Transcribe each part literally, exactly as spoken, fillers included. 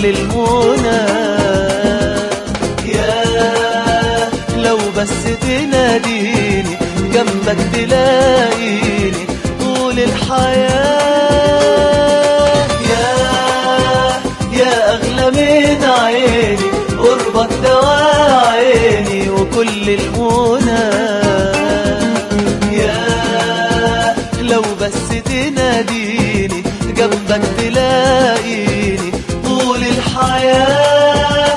وكل المنى. يا لو بس تناديني جنبك تلاقيني طول الحياة. يا يا أغلى من عيني قربك دواء عيني وكل المنى. يا لو بس تناديني جنبك تلاقيني طول الحياة.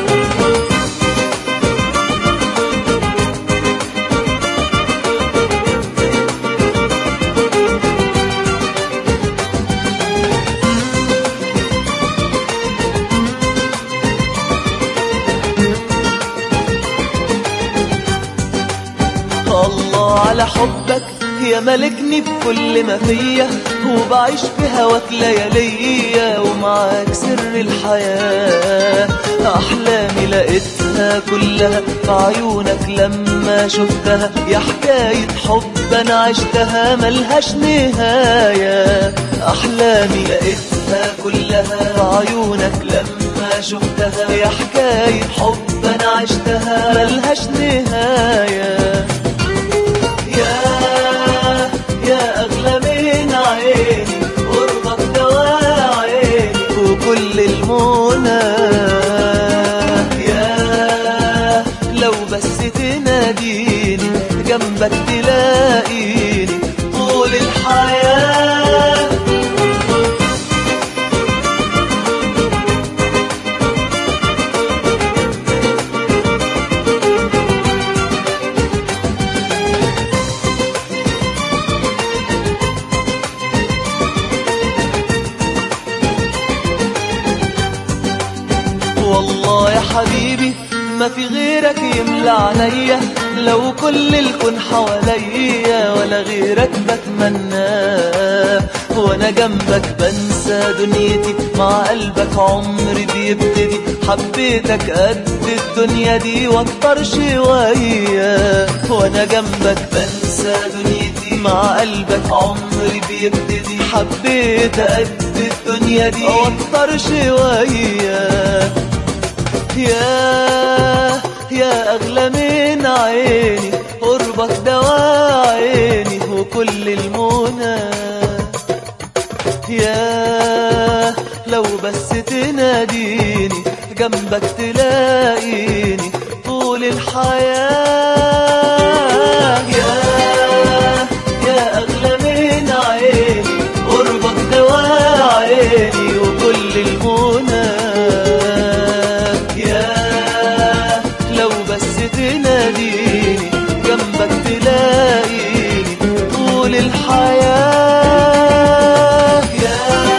الله على حبك يا ملكني بكل ما فيا، وبعيش في هواك لياليا ومعاك سر الحياة. أحلامي لقيتها كلها في عيونك لما شفتها، يا حكاية حب أنا عشتها ملهاش نهاية. أحلامي لقيتها كلها في عيونك لما شفتها، يا حكاية حب أنا عشتها ملهاش نهاية. يا يا أغلى من عيني قربك دواء عيني وكل المنى. يا لو بس تناديني جنبك تلاقيني طول الحياة. والله يا حبيبي ما في غيرك يملى عليا، لو كل الكون حواليا ولا غيرك بتمناه. وانا جنبك بنسى دنيتي مع قلبك عمري بيبتدي، حبيتك قد الدنيا دي واكتر شوية. وانا جنبك بنسى دنيتي مع قلبك عمري بيبتدي، حبيتك قد الدنيا دي واكتر شوية. يا يا أغلى من عيني قربك دواء عيني وكل المنى. يا لو بس تناديني جنبك تلاقيني طول الحياة. يا يا أغلى من عيني قربك دواء عيني وكل المنى. تناديني جنبك تلاقيني طول الحياة. يا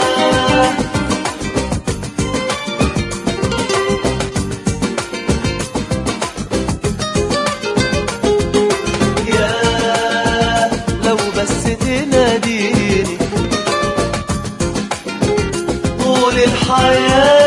يا لو بس تناديني طول الحياة.